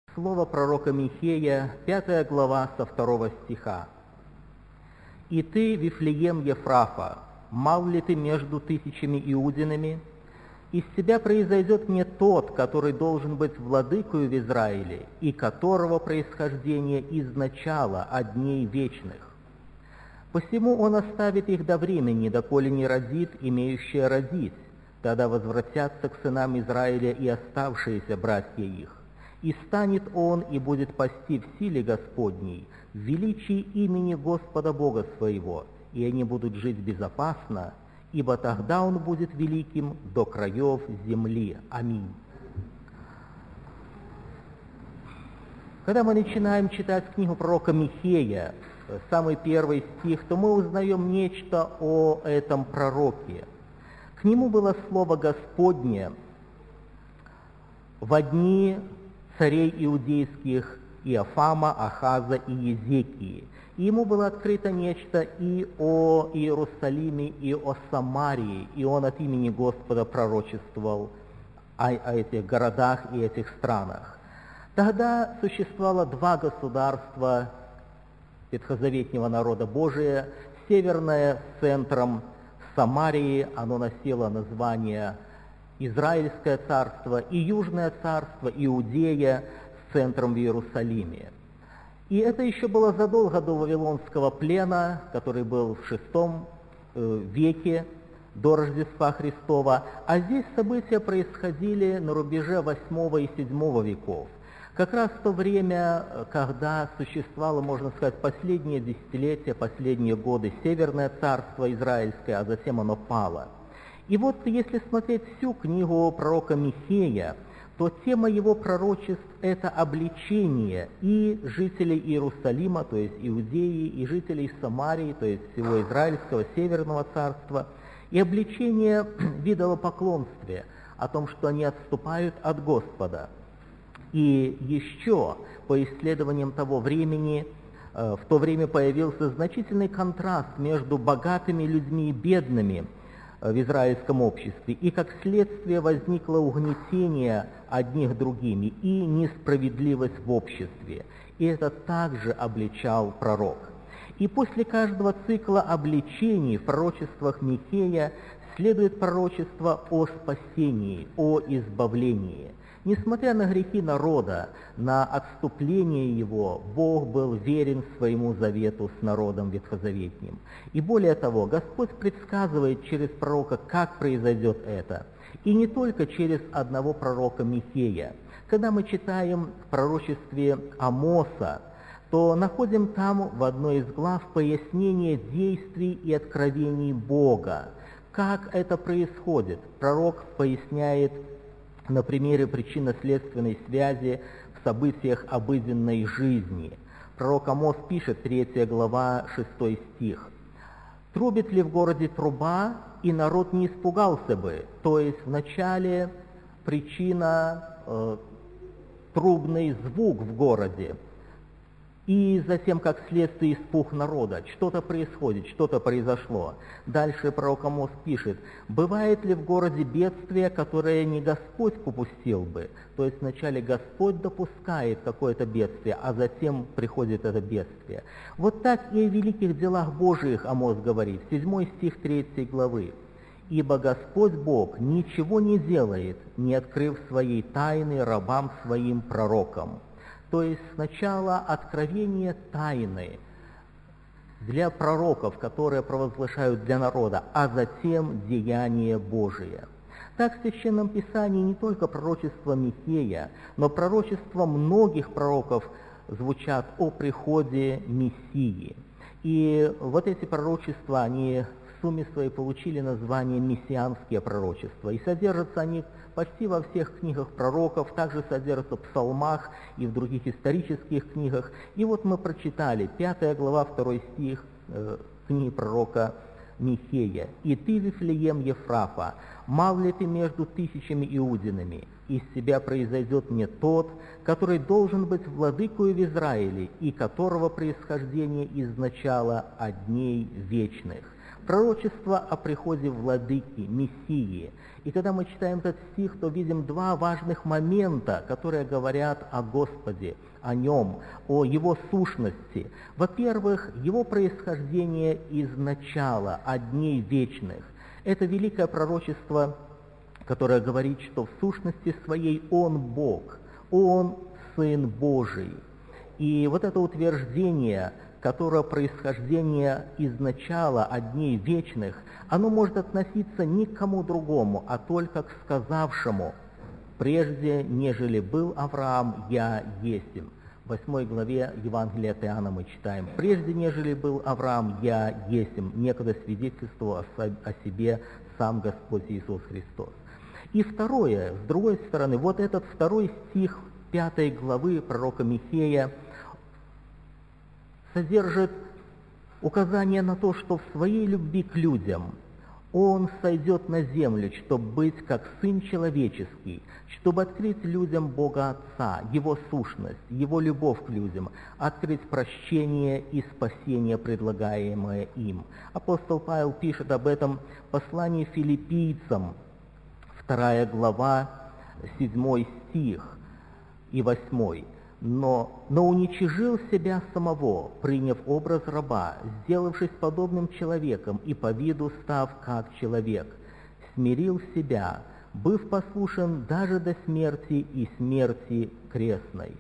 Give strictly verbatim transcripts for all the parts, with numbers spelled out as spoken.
Слово пророка Михея, пятая глава, со второго стиха. «И ты, Вифлеем Ефрафа, мал ли ты между тысячами иудинами? Из тебя произойдет не тот, который должен быть владыкою в Израиле, и которого происхождение изначало от дней вечных. Посему он оставит их до времени, доколе не родит, имеющее родить. Тогда возвратятся к сынам Израиля и оставшиеся братья их. И станет он и будет пасти в силе Господней, в величии имени Господа Бога своего, и они будут жить безопасно, ибо тогда он будет великим до краев земли. Аминь». Когда мы начинаем читать книгу пророка Михея, самый первый стих, то мы узнаем нечто о этом пророке. К нему было слово Господне во дни царей иудейских Иофама, Ахаза и Езекии. И ему было открыто нечто и о Иерусалиме, и о Самарии, и он от имени Господа пророчествовал о, о этих городах и этих странах. Тогда существовало два государства ветхозаветнего народа Божия. Северное с центром Самарии, оно носило название Израильское царство, и Южное царство, Иудея, с центром в Иерусалиме. И это еще было задолго до Вавилонского плена, который был в шестом веке до Рождества Христова, а здесь события происходили на рубеже восьмого и седьмого веков. Как раз в то время, когда существовало, можно сказать, последние десятилетия, последние годы Северное царство Израильское, а затем оно пало. И вот если смотреть всю книгу пророка Михея, то тема его пророчеств – это обличение и жителей Иерусалима, то есть Иудеи, и жителей Самарии, то есть всего Израильского Северного царства, и обличение в идолопоклонстве, о том, что они отступают от Господа. И еще, по исследованиям того времени, в то время появился значительный контраст между богатыми людьми и бедными в израильском обществе, и как следствие возникло угнетение одних другими и несправедливость в обществе. И это также обличал пророк. И после каждого цикла обличений в пророчествах Михея следует пророчество о спасении, о избавлении. Несмотря на грехи народа, на отступление его, Бог был верен своему завету с народом ветхозаветним. И более того, Господь предсказывает через пророка, как произойдет это. И не только через одного пророка Михея. Когда мы читаем в пророчестве Амоса, то находим там в одной из глав пояснение действий и откровений Бога. Как это происходит? Пророк поясняет на примере причинно-следственной связи в событиях обыденной жизни. Пророк Амос пишет, третья глава, шестой стих. «Трубит ли в городе труба, и народ не испугался бы?» То есть вначале причина э, трубный звук в городе, и затем, как следствие, испуг народа. Что-то происходит, что-то произошло. Дальше пророк Амос пишет, «Бывает ли в городе бедствие, которое не Господь попустил бы?» То есть вначале Господь допускает какое-то бедствие, а затем приходит это бедствие. Вот так и о великих делах Божиих Амос говорит, седьмой стих третьей главы. «Ибо Господь Бог ничего не делает, не открыв своей тайны рабам своим пророкам». То есть сначала откровение тайны для пророков, которые провозглашают для народа, а затем деяние Божие. Так в Священном Писании не только пророчество Михея, но пророчества многих пророков звучат о приходе Мессии. И вот эти пророчества, они в сумме своей получили название «мессианские пророчества». И содержатся они почти во всех книгах пророков, также содержатся в псалмах и в других исторических книгах. И вот мы прочитали пятая глава, второй стих э, книги пророка Михея. «И ты, Вифлеем Ефрафа, мал ли ты между тысячами иудинами? Из тебя произойдет не тот, который должен быть владыкою в Израиле, и которого происхождение изначало от дней вечных». пророчество о приходе владыки, Мессии. И когда мы читаем этот стих, то видим два важных момента, которые говорят о Господе, о Нем, о Его сущности. Во-первых, Его происхождение из начала, от дней вечных. Это великое пророчество, которое говорит, что в сущности своей Он Бог, Он Сын Божий. И вот это утверждение, которое происхождение из начала, от дней вечных, оно может относиться не к кому другому, а только к сказавшему: «Прежде, нежели был Авраам, я есмь». В восьмой главе Евангелия от Иоанна мы читаем: «Прежде, нежели был Авраам, я есмь», некогда свидетельствовал о себе сам Господь Иисус Христос. И второе, с другой стороны, вот этот второй стих пятой главы пророка Михея содержит указание на то, что в своей любви к людям Он сойдет на землю, чтобы быть как Сын Человеческий, чтобы открыть людям Бога Отца, Его сущность, Его любовь к людям, открыть прощение и спасение, предлагаемое им. Апостол Павел пишет об этом в послании филиппийцам, вторая глава, седьмой стих и восьмой. Но, но уничижил себя самого, приняв образ раба, сделавшись подобным человеком и по виду став как человек, смирил себя, быв послушен даже до смерти и смерти крестной.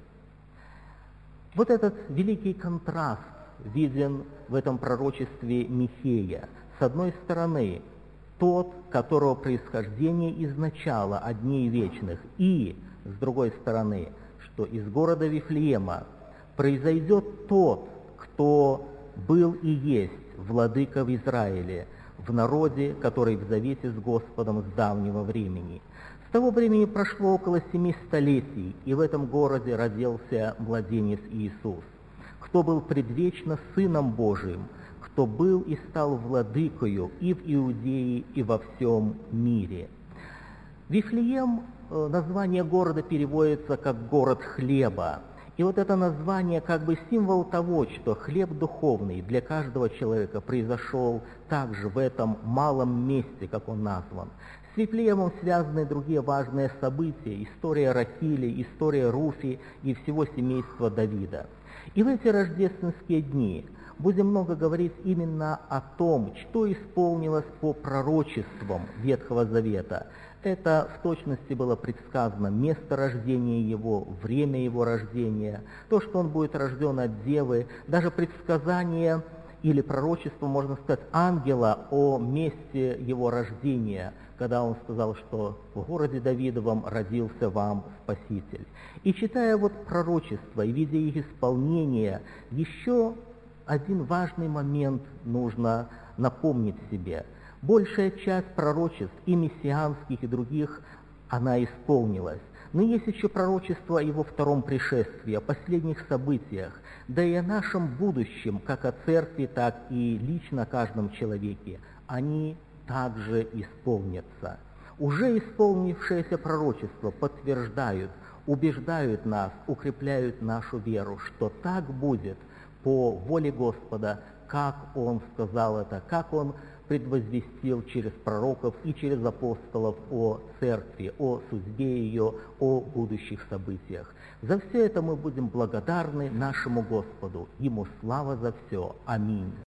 Вот этот великий контраст виден в этом пророчестве Михея. С одной стороны, тот, которого происхождение из начала, от дней вечных, и, с другой стороны, что из города Вифлеема произойдет тот, кто был и есть владыка в Израиле, в народе, который в завете с Господом с давнего времени. С того времени прошло около семи столетий, и в этом городе родился младенец Иисус, кто был предвечно Сыном Божиим, кто был и стал владыкою и в Иудее, и во всем мире. Вифлеем, название города переводится как «город хлеба». И вот это название как бы символ того, что хлеб духовный для каждого человека произошел также в этом малом месте, как он назван. С Вифлеемом связаны другие важные события: история Рахили, история Руфи и всего семейства Давида. И в эти рождественские дни будем много говорить именно о том, что исполнилось по пророчествам Ветхого Завета. Это в точности было предсказано: место рождения его, время его рождения, то, что он будет рожден от девы, даже предсказание или пророчество, можно сказать, ангела о месте его рождения, когда он сказал, что в городе Давидовом родился вам Спаситель. И читая вот пророчества и видя их исполнение, еще один важный момент нужно напомнить себе. Большая часть пророчеств, и мессианских, и других, она исполнилась. Но есть еще пророчество о его втором пришествии, о последних событиях, да и о нашем будущем, как о церкви, так и лично о каждом человеке. Они также исполнятся. Уже исполнившиеся пророчества подтверждают, убеждают нас, укрепляют нашу веру, что так будет по воле Господа, как Он сказал это, как Он предвозвестил через пророков и через апостолов о церкви, о судьбе ее, о будущих событиях. За все это мы будем благодарны нашему Господу. Ему слава за все. Аминь.